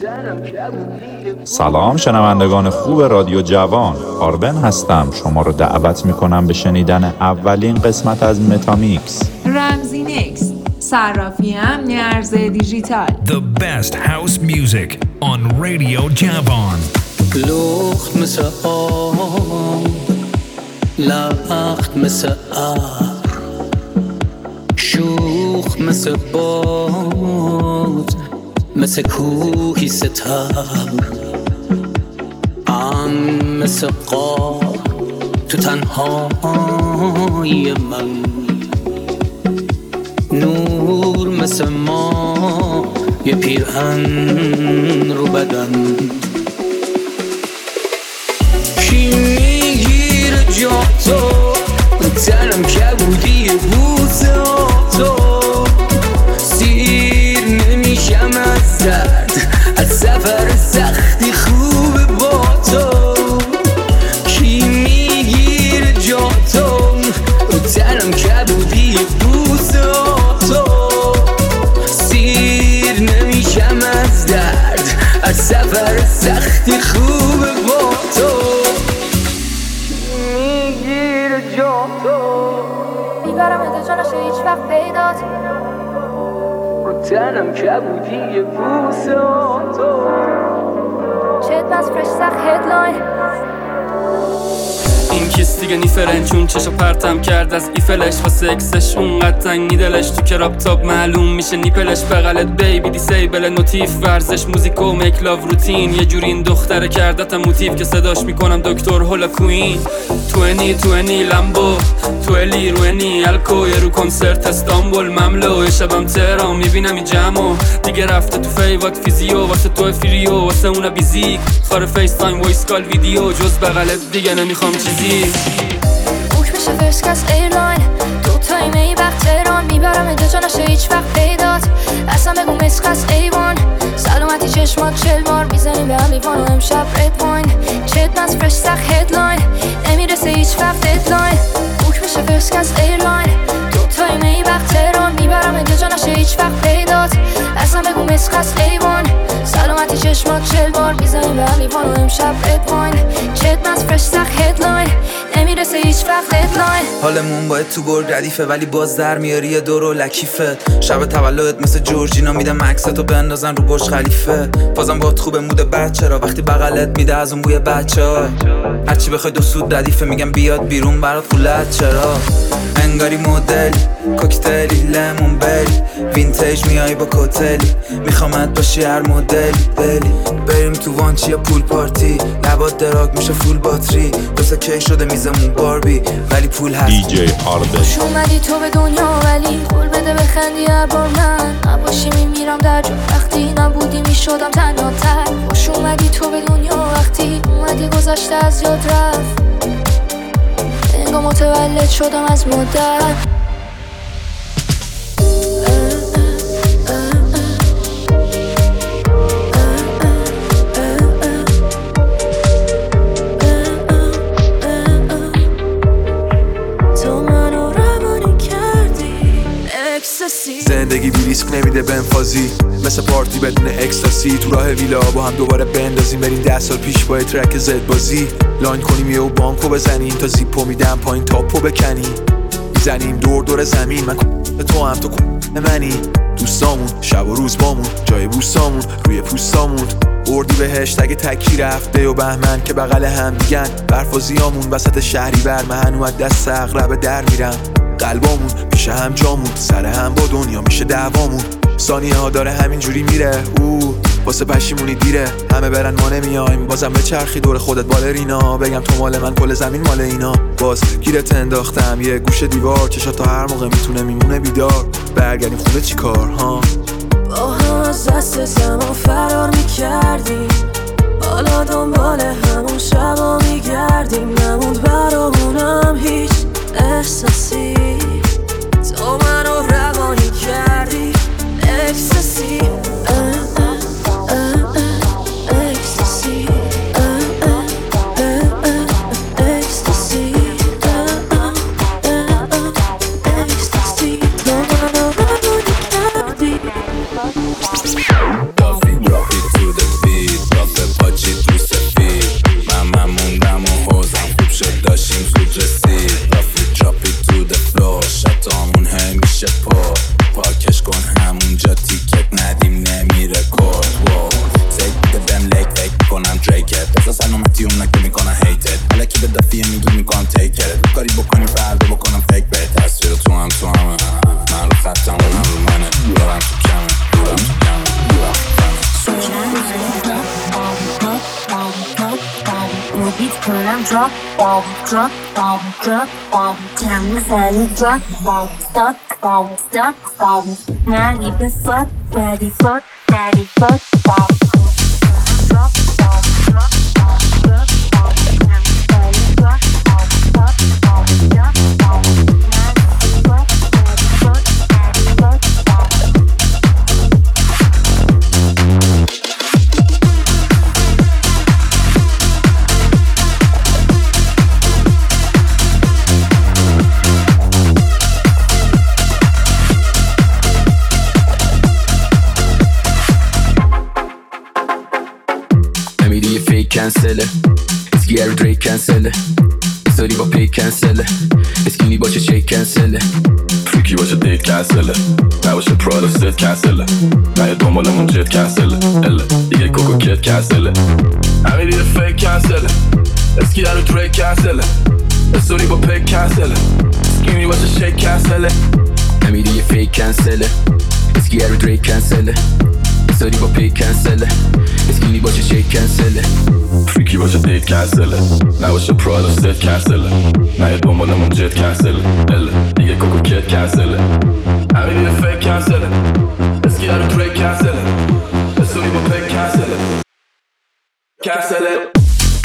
سلام شنوندگان خوب رادیو جوان، آربن هستم. شما رو دعوت میکنم به شنیدن اولین قسمت از متامیکس. رمزی نیکس، صرافی امن ارز دیجیتال. The best house music on Radio جوان. لخت مثل آب، لخت مثل ابر، شوخ مثل باد، مثل کوهی ستبر، مثل قاب تو تنهای من، نور مثل ما یه پیرهن رو بدن. کی میگیره جا تو تنم کبودی بوسه تو، سیر نمیشم از درد، از سفر سختی خوبه با تو. کی میگیره جا تو تنم کبودی بوسه تو، سیر نمیشم از درد، از سفر سختی خوبه با تو. میگیره جا تو میبرم اده جانش هیچ وقت پیدات، رو تنم کبودی بوسه تو. چت بس فرش سخت هدلاین، این کیست دیگه نیفرن چون چشو پرتم کرد از ایفلش واسه اکسش اونقدر تنگی دلش، تو کراب تاب معلوم میشه نیپلش، بغلت بیبی دیسیبل نوتیف، ورزش موزیک و میکلاو روتین، یه جوری این دختره کردتم موتیف که صداش میکنم دکتر هولا کوین. 20 لامبو تو الی روینی الکو، یه رو کنسرت استانبول مملو، شبم تهران میبینم این جمعو دیگه رفته تو فیوات فیزیو، واسه تو فریو واسه اونا بیزیک، خاره فیس تایم وایس کال ویدیو، جز بغلت دیگه نمیخوام چیزی. بوک میشه فرست کلاس ایرلاین، دو تایمه وقت تهران، میبرم اینجا جا نشه هیچ وقت پیدات، اصلا بگو مسخص ایوان، سلامتی چشمات 40 بار میزنیم به هم لیوان و امشب رد واین. چت بس فرش سخت هدلاین، نمیرسه هیچ وقت ددلاین. بوک میشه فرست کلاس ایرلاین، دو تایمه وقت تهران، میبرم اینجا جا نشه هیچ وقت پیدات، اصلا بگو مسخص ایوان، سلامتی چشمات 40 بار میزنیم به هم لیوان و امشب رد واین. چت بس فرش سخت هدلاین، نمیرسه هیچ وقت ددلاین. حالمون باید تو برگ ردیفه ولی باز در میاری یه دور و لکیفه، شب تولدت مثل جورجینا میدم عکستو بندازن رو برج خلیفه، بازم باهات خوبه مود بچه را وقتی بغلت میده از اون بوی بچه‌ها، هرچی بخوای دو سود ردیفه میگم بیاد بیرون برات خولت چرا، انگاری مدلی کوکتلی لیمون بری، وینتیج میای با کوتلی، میخوامت باشی هر مدلی بلی، بریم تو وانچی یا پول پارتی، لبات دراگ میشه فول باتری، دوستا کی شده میزمون باربی ولی پول هست. دیجی آربن. خوش اومدی تو به دنیا ولی قول بده بخندی هر بار من نباشی، میمیرم در جو وقتی نبودی میشدم تنها تر. خوش اومدی تو به دنیا وقتی اومدی گذشته از یاد رفت، انگار متولد شدم از مدت. زندگی بی ریسک نمیده بنفازی، مثل پارتی بدون اکستاسی، تو راه ویلا با هم دوباره بندازیم، بریم 10 سال پیش با ترک زد بازی، لاین کنیم یه و بانکو بزنیم تا زیپو میدم پایین تاپو بکنیم، میزنیم دور زمین، من تو هم تو منی، دوستامون شب و روز بامون، جای بوستامون روی پوستامون، اردی بهشت اگه تکی رفته و بهمن که بغل هم دیگن، برفازیامون وسط شهری بر من اومد دست اغرب در میرم، قلبامون پیش هم جامون، سر هم با دنیا میشه دعوامون، ثانیه ها داره همینجوری میره، واسه پشیمونی دیره، همه برن ما نمیایم، بازم به چرخی دور خودت بالرینا، بگم تو مال من کل زمین مال اینا، باز گیرت انداختم یه گوشه دیوار، چشات تا هر موقع میتونه میمونه بیدار، برگردیم خونه چی کار ها، با هم از دست زمان فرار میکردیم، حالا دنبال همون شبا میگردیم، نموند برامونم هیچ احساسی، تو منو روانی کردی اکسسی، اکسسی، اکسسی، اکسسی، تو منو روانی کردی. زود رسید رفت drop it to the floor شتامون همیشه پاکش کن همونجا تیکت ندیم نمیره کورد زیده بهم لیک کنم دریکت بسا سلامتی اون نکه میکنم هیتت حالا که به دفیه میدون میکنم تیکت کاری بکنیم فردا بکنم فیک بیت تصویر تو همه من رو خطم من رو منه دورم تو کمه Beat کنم drop جمع زنی drop stop نگی به fuck daddy fuck کنسله اسکی هر دریک کنسله استوری با پیک کنسله اسکینی باشه چیک کنسله فریکی باشه دیت کنسله نباشه پرادا ست کنسله نه دنبالمون جت کنسله اله دیگه کوکو کت کنسله همین دیگه فیک کنسله اسکی هر دریک کنسله استوری با پیک کنسله اسکینی باشه شیک کنسله همین دیگه فیک کنسله اسکی هر دریک کنسله استوری با پیک کنسله اسکینی باشه شیک کنسله فریکی باشه دیت کنسله نباشه پرادا ست کنسله نه دنبالمون جت کنسله اله دیگه کوکو کت کنسله همین دیگه فیک کنسله اسکی هر دریک کنسله استوری با پیک کنسله کنسله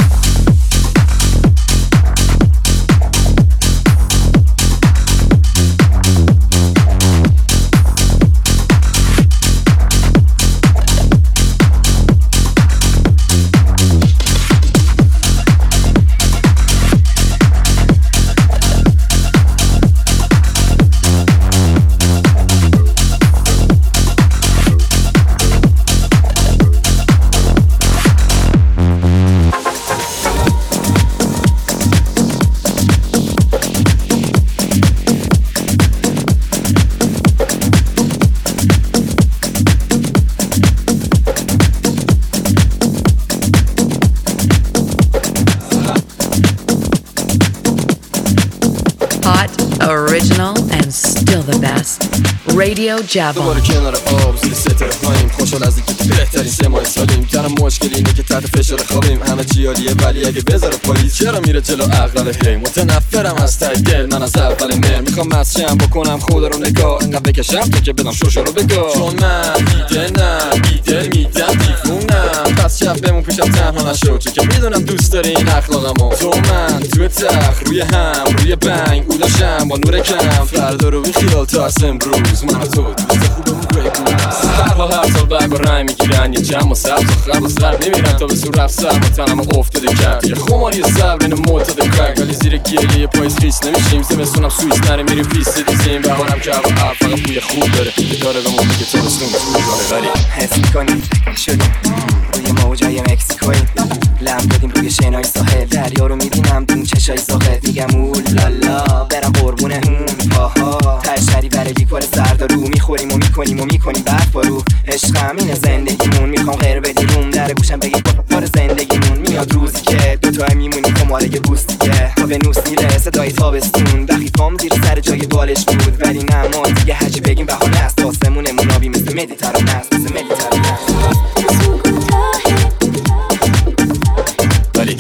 Original and still the best. Radio Javon. دوباره کنار آب زیر ستاره پاییم خوشحال از اینکه تو بهترین 3 ماه سالیم تنها مشکل اینه که تحت فشار خوابیم همه چی عالیه ولی اگه بذاره پاییز چرا میره جلو عقل هی متنفرم از ته دل من از اول مهر میخوام مسشم بکنم خدا رو نگاه انقدر بکشم تا که بدم شوشو رو بگاه چون من بیدل میدم دیوونم پس شب بمون پیشم تنها نشو چون که میدونم دوست داری این اخلاقمو تو من تو تخت روی هم روی بنگ اولاشم با نور کم فردا رو بی خیال تا از امروز من و تو دوست خوبمون بگو هر سال برگ و رنگ میگیرن یه جمع و سبز و خرب و زرد نمیرن تا به سور رفت سر و تنم افتاده کرد یه خماری صبر این معتاد کرد ولی زیر گریه پاییز خیس نمیشیم زمستونم سویس نره میریم پیست دیزیم بهارم که هوا عب فقط بوی خوب داره داره به موقعی که تابستون طول داره ولی حس میکنیم شدیم روی موجای مکسیکویی لم دادیم روی شنای ساحل دریا رو میبینم دون چشای ساخت میگم اولالا برم قربونه هون پاها تشری برای لیکوار زردارو میخوریم و میکنیم برف بارو عشقم اینه زندگیمون میخوام غیر بدی روم در گوشم بگی پار زندگیمون میاد روزی که دوتای میمونیم کماره یه بوست دیگه تا به نوس میره صدای تابستون وقتی پام زیر سر جای بالش بود ولی نه ما دیگه هرچی بگیم بهانه است آسمونمون آبی مثل مدیترانه است ولی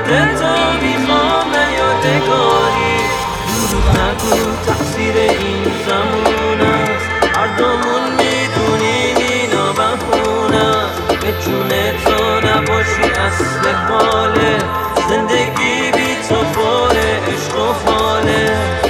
تو میخوام یادگاری دروغ نگو تقصیر این زمان است هر دومون میدونیم اینا بهونه به جون تو نباشی اصل حاله زندگی بی تو پر عشق و حاله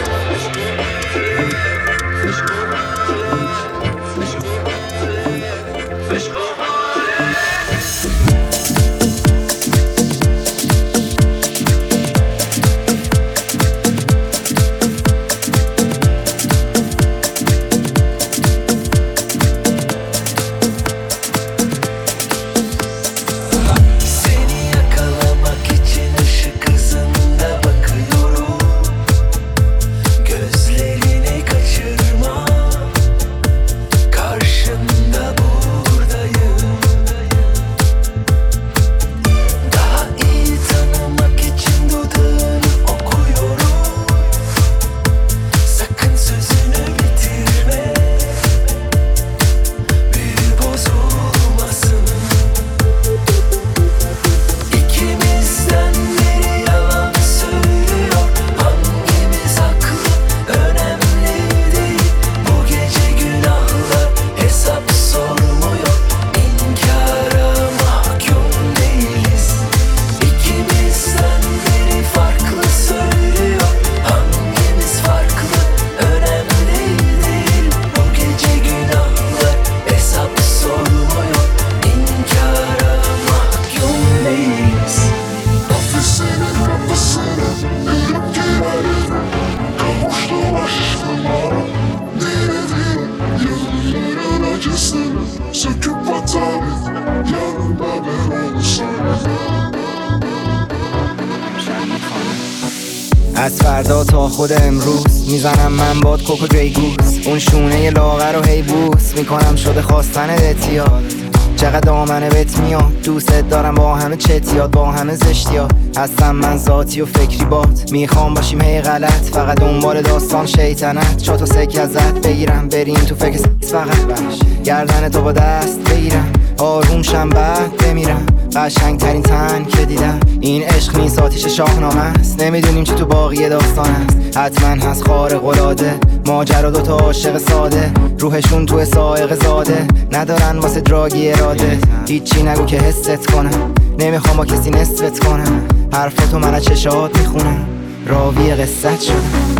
از فردا تا خود امروز میزنم من باد کوکو جیگوز اون شونه لاغر رو هی بوس میکنم شده خواستن اتیاد چقدر دامنه بهت میاد دوست دارم با همه چتیات با همه زشتیات هستم من ذاتی و فکری بات میخوام باشیم هی غلط فقط دنبال داستان شیطنت چاتو سکه ازت بگیرم بریم تو فکر فقط گردن تو با دست بگیرم آروم شم بعد بمیرم قشنگ ترین تن که دیدم این عشق نیست آتیش شاهنامه است نمیدونیم چی تو باقی داستان است حتما هست خارق العاده ماجرا دوتا عاشق ساده روحشون تو سائق زاده ندارن واسه دراگی اراده هیچی نگو که حست کنم نمیخوام با کسی نصفت کنم حرفاتو من از چشات میخونم راوی قصت شدم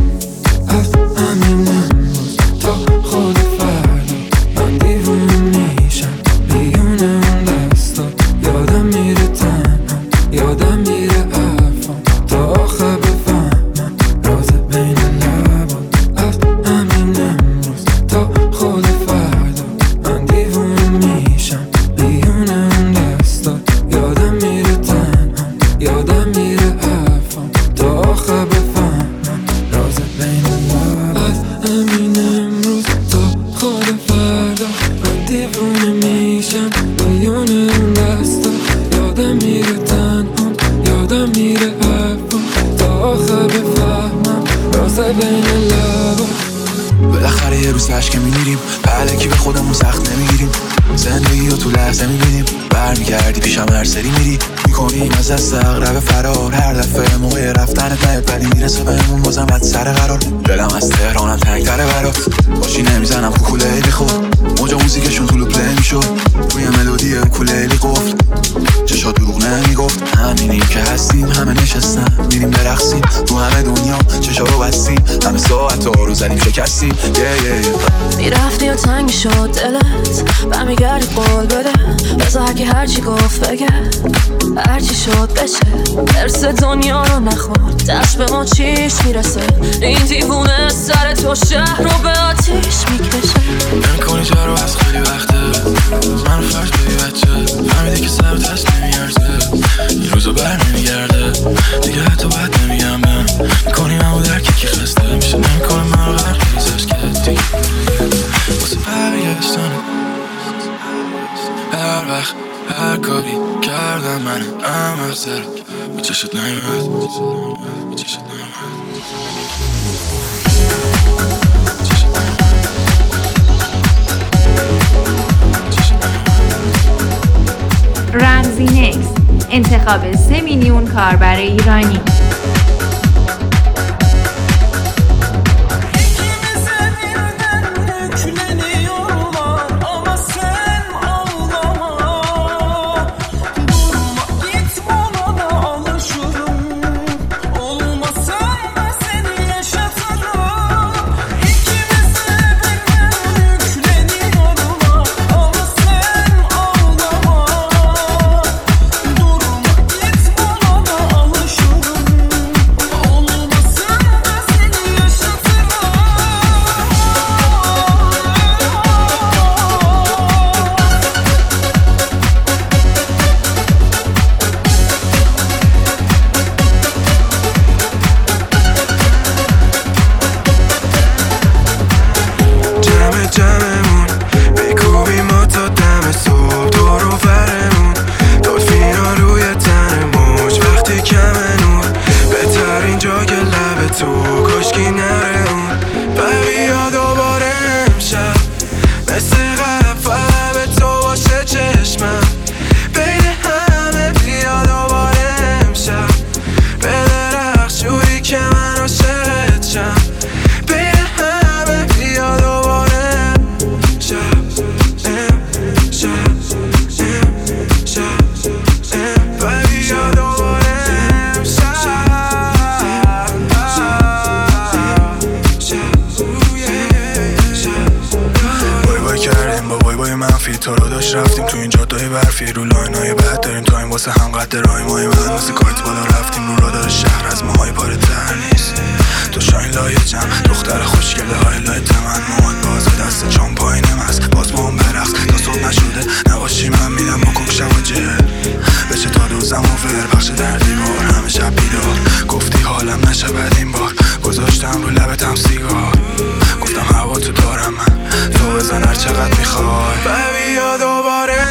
از همین امروز تا خود فردا من دیوونه میشم بیونه اون دستا یادم میره تنها یادم میره حرفام تا آخر بفهمم راز بین لبات از همین امروز تا خود فردا من دیوونه میشم بیونه اون دستا یادم میره تنها یادم میره حرفام تا آخر بفهمم راز بین لبات از همین امروز تا خود فردا من دیوونه میشم بیونه اون دستا یادم میره تنها یادم میره حرفم تا آخر بفهمم راز بین لبات بالاخره یه روز عشق میمیریم الکی به خودمون سخت نمیگیریم زندگی رو تو لحظه میبینیم برمیگردی پیشم هر سری میری میکنیم از دست اقرب فرار هر دفعه موقع رفتنت نیاد ولی میرسه بهمون بازم از سر قرار دلم از تهرانم تنگتره برات باشی نمیزنم کوکولیلی خود موجا موزیکشون طولو پلی میشد روی ملودی اوکولیلی قفل چشا دروغ نمیگفت همینیم که هستیم همه نشستن میریم برقصیم تو همه دنیا چشا رو بستیم همه ساعت ها رو زدیم شکستیم میرفتی و تنگ شد دلت برمیگردی قول بده بذار که هرچی گفت بگه هرچی شد بشه ارس دنیا رو نخورد دست به ما چیش میرسه این دیوونه سر تو شهر رو به آتیش میکشه نمیکنی جارو از خیلی وقته من فرد بی بچه فهمیده که سبت هست نمیارزه این روزو بر نمیگرده دیگه حتی باید نمیگم من میکنی من و درکی که خسته میشه نمیکنه من رو غرق ریزش که دیگه واسه برگشتنه هر وقت هر کاری کردم من احمق سر به چشت نیمد به چشت نیمد رمزی نکس انتخاب 3 میلیون کاربر ایرانی. رفتیم تو این جاده‌های برفی رو لاینای بد داریم تا این واسه هم قد راهی من واسه کارت بالا رفتیم رو رادار شهر از ماهای پاره تر نیست تو شاین لایه جمع دختر خوشگله های لایه تمن مواد بازه دست چون پایینم هست باز ما هم برقص تا صبح نشده نباشی من میدم بکن شب و جهر بشه تا دوزم و فر بخش در دیوار همه شب بیدار گفتی حالم نشه بد این بار گذاشتم رو لبتم سیگار گفتم هوا تو دارم من تو بزن هر چقدر میخوای بیا دوباره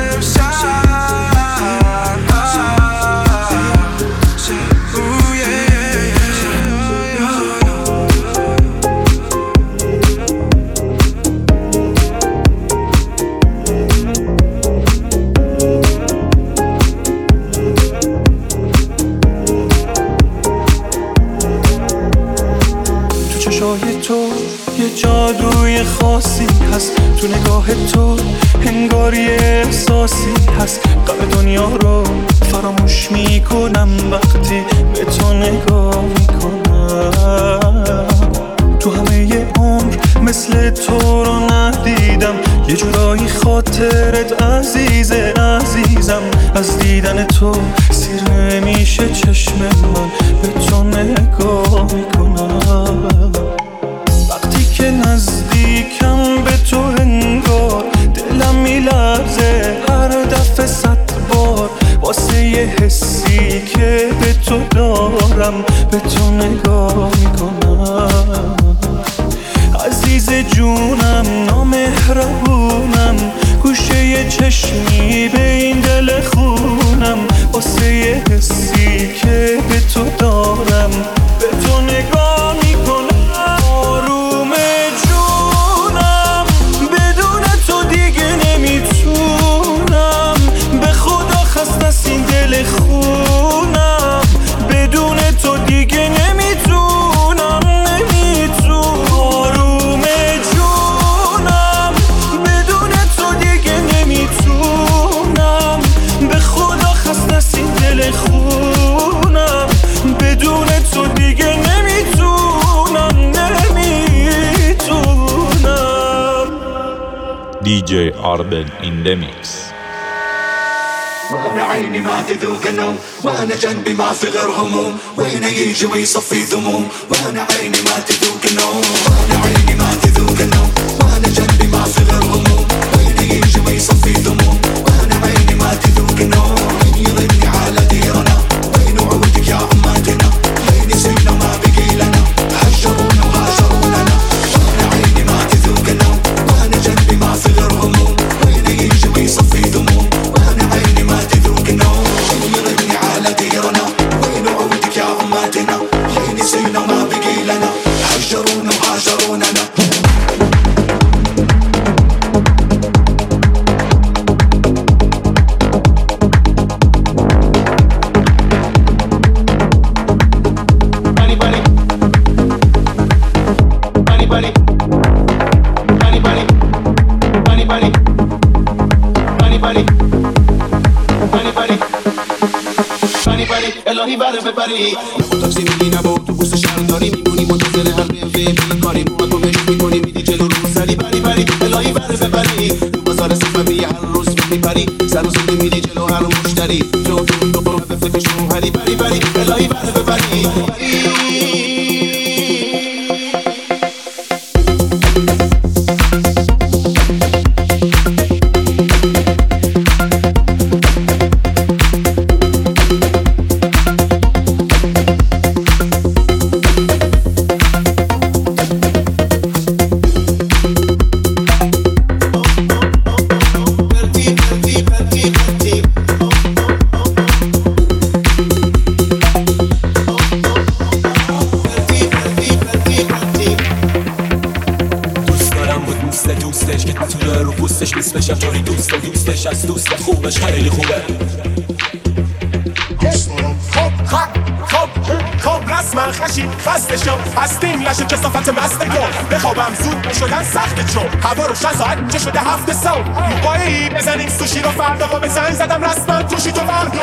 تو یه جادوی خاصی هست تو نگاه تو انگار یه احساسی هست غم دنیا رو فراموش میکنم وقتی به تو نگاه میکنم تو همه ی عمر مثل تو رو ندیدم یه جورایی خاطرت عزیزه عزیزم از دیدن تو سیر نمیشه چشم من به تو نگاه میکنم وقتی که نزدیکم به تو انگار دلم میلرزه هر دفعه 100 بار واسه یه حسی که به تو دارم به تو نگاه میکنم عزیز جونم نامهربونم گوشه یه چشمی به این دل خونم واسه یه حسی که به تو دارم به تو نگاه میکنم آروم جونم بدون تو دیگه نمیتونم به خدا خسته از این دل خونم بدون تو دیگه نمیتونم آروم جونم بدون تو دیگه نمیتونم به خدا خسته از این دل خونم بدون تو دیگه نمیتونم DJ Arbel in the mix. وانا عيني ما تذوق النوم وانا جنبي ما في غير هموم وين يجي ويصفي ذموم وانا عيني ما تذوق النوم وانا عيني ما تذوق النوم وانا جنبي ما في غير هموم وين يجي ويصفي ذموم وانا عيني ما تذوق النوم وين يضني على ديرنا وين وعودك يا عماتنا وين سينا ما بقي لنا هجرونا وهاجروننا وانا عيني ما تذوق النوم وانا جنبي ما في غير هموم وين يجي ويصفي ذموم وانا عيني ما تذوق النوم وين يضني على ديرنا وين وعودك يا عماتنا وين سينا ما بقي لنا هجرونا وهاجروننا الهی بره ببری. نه با تاکسی میگی نه با اتوبوس شهرداری میمونی منتظر هر رفیقی کاری ما تو مشت میکنی میدی جلو رو سری بری بری الهی بره ببری. تو بازار صفوی هر روز میپری سر و سودی میدی جلو هر مشتری تو به فکر شوهری بری بری الهی بره ببری. دوستش از دوست خوبش خیلی خوبه. خب رسما خشی خسته شم هستیم لشه کسافت مستگو بخوابم زود بشدن سخت چون هوا روشن ساعت چه شده 7 صبح موقعی بزنیم سوشی رو فردا با به زنگ زدم رسما توشی تو برد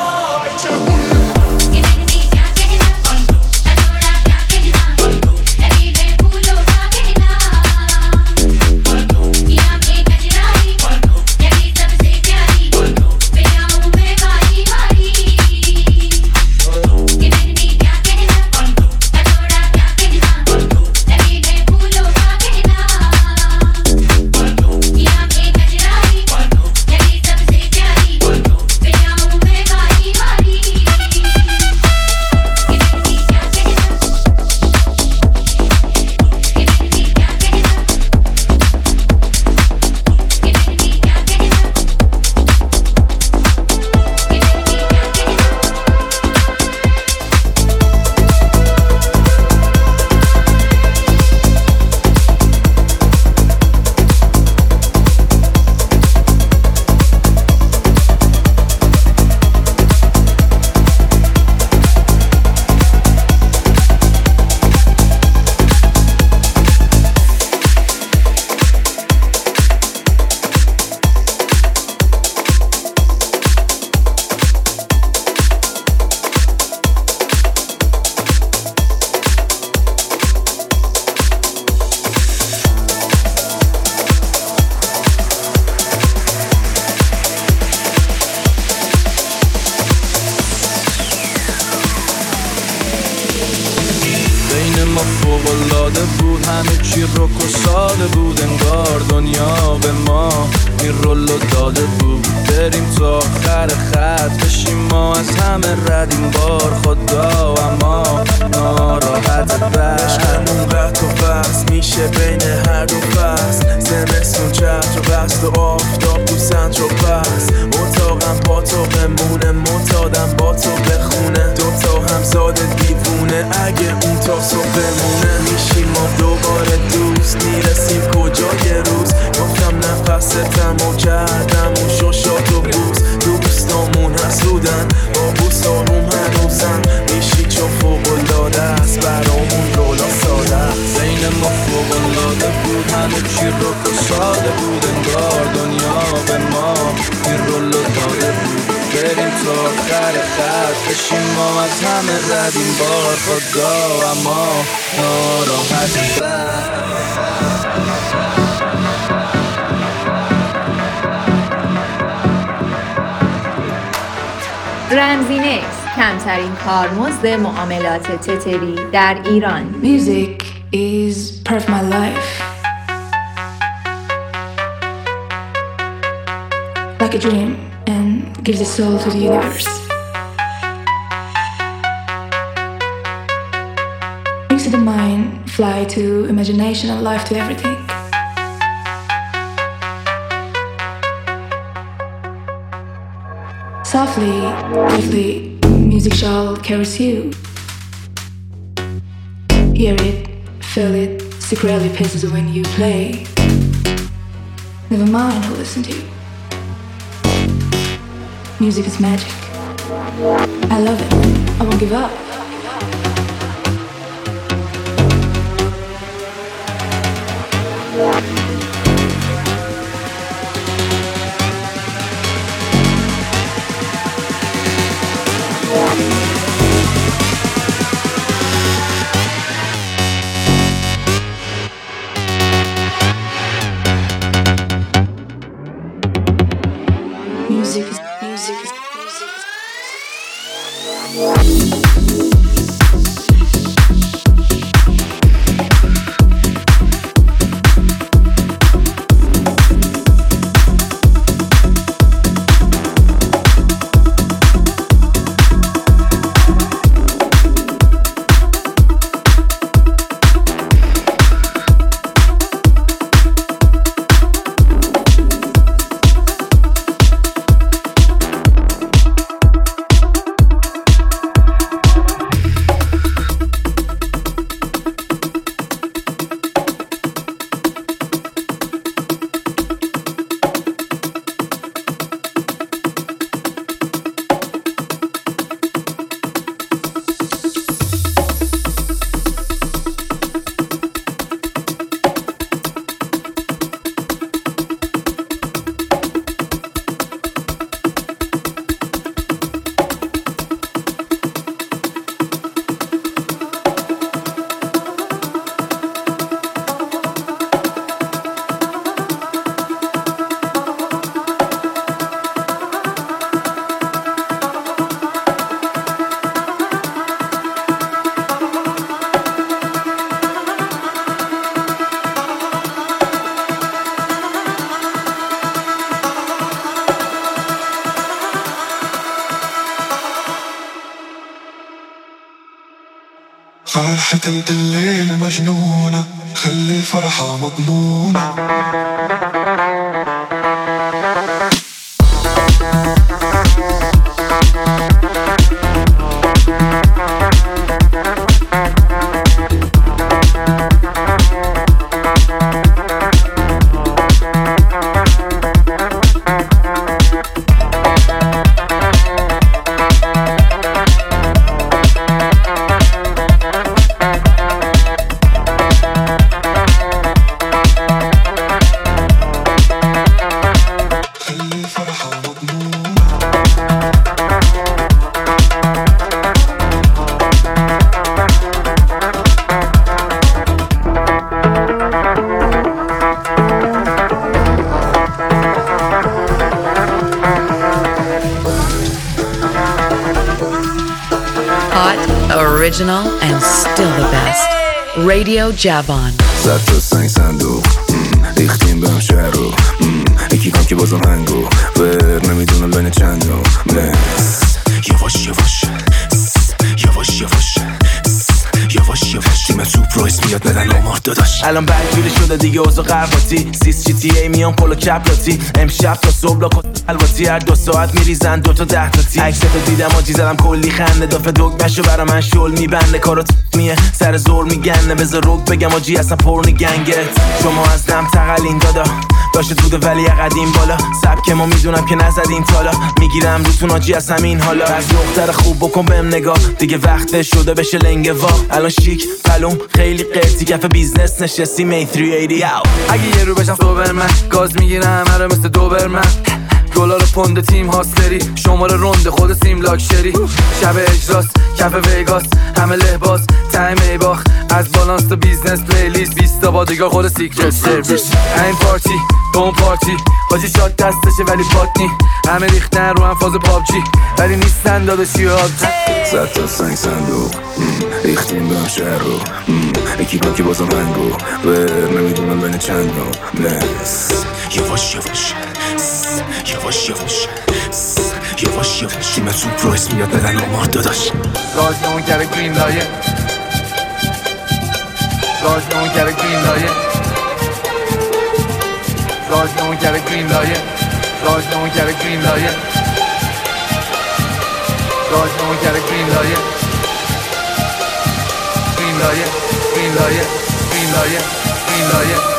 رمزینکس کمترین کارمزد معاملات تتری در ایران. Music is part of my life. Like a dream and gives a soul to the universe. Brings to the mind, fly to imagination and life to everything. Softly, briefly, music shall caress you. Hear it, feel it, secretly passes when you play. Never mind who listen to you. Music is magic. I love it. I won't give up. music is فرحة الليل مجنونة خلي الفرحة مضمونة Original and still the best. Radio Javon. زد تا سنگ صندوق ریختیم بهم شهر رو یکی کام که بازم هنگو ور نمیدونم بین چند رو یواش یواش یواش یواش یواش یواش تیم توپ رویس میاد ندن آمار داداش الان بدجوری شده دیگه اوضاع قرقاتی سیس جی تی ای میان پلو کپلاتی امشب تا صبح لاکت الواتی هر 2 ساعت میریزن 2 تا 10 تا تی عکستو دیدم آجی زدم کلی خنده دافه دگمشو برا من شل میبنده کارو میه سر زور میگنه بذار روک بگم آجی اصلا پرنی گنگت شما از دم تقلین دادا داشت بوده ولی قدیم بالا سبک ما میدونم که نزدین تالا میگیرم روتون آجی از همین حالا از دختر خوب بکن بهم نگاه دیگه وقت شده بشه لنگه وا الان شیک پلوم خیلی قرتی کف بیزنس نشستی می 380 اگه یه رو بشم سوبرمن گاز میگیرم هر مثل دوبرمن دلار پوند تیم هاستری شماره رونده خود سیم لاکشری شب اجراست کف ویگاس همه لباس تایم ای باخ از بالانس تا بیزنس پلیلیست 20 تا بادیگار خود سیکرت سرویس این پارتی اون پارتی حاجی شاد دستشه ولی پاتنی همه ریختن رو هم فاز پابجی ولی نیستن داداشی ها زد تا سنگ صندوق ریختیم بهم شهر رو یکی کام که بازم هنگو ور نمیدونم بین چند رو یواش یواش یواش یواش یواش یواش تیم توپ رویس میاد ندن آمار داداش راز اون کره گرین لایه راز اون کره گرین لایه راز اون کره گرین لایه راز اون کره گرین لایه راز اون کره گرین لایه گرین لایه گرین لایه گرین لایه گرین لایه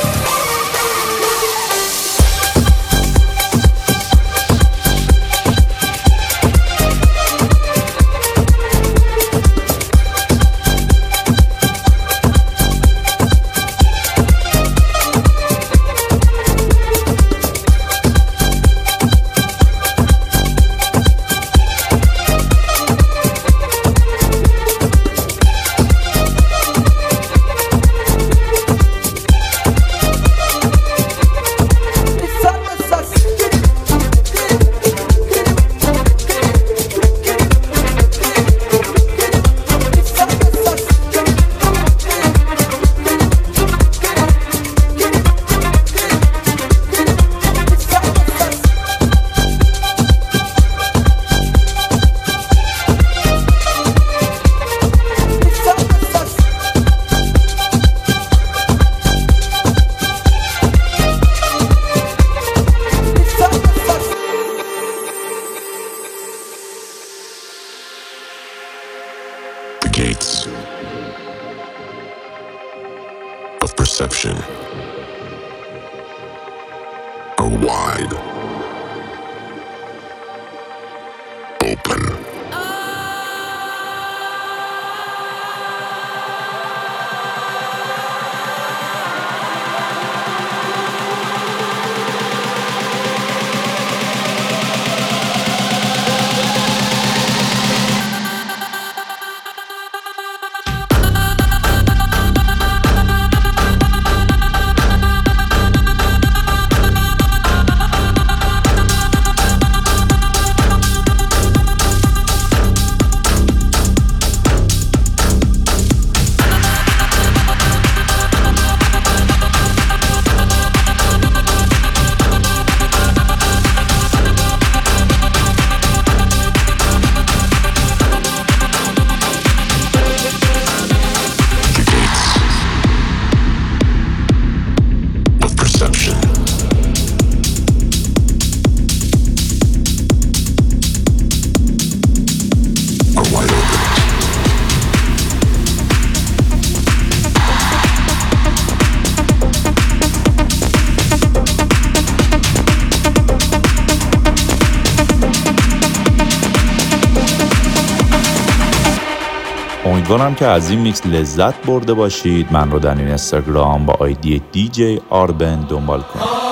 perception are wide open. امیدوارم که از این میکس لذت برده باشید. من رو در این اینستاگرام با آیدی DJ آربن دنبال کنید.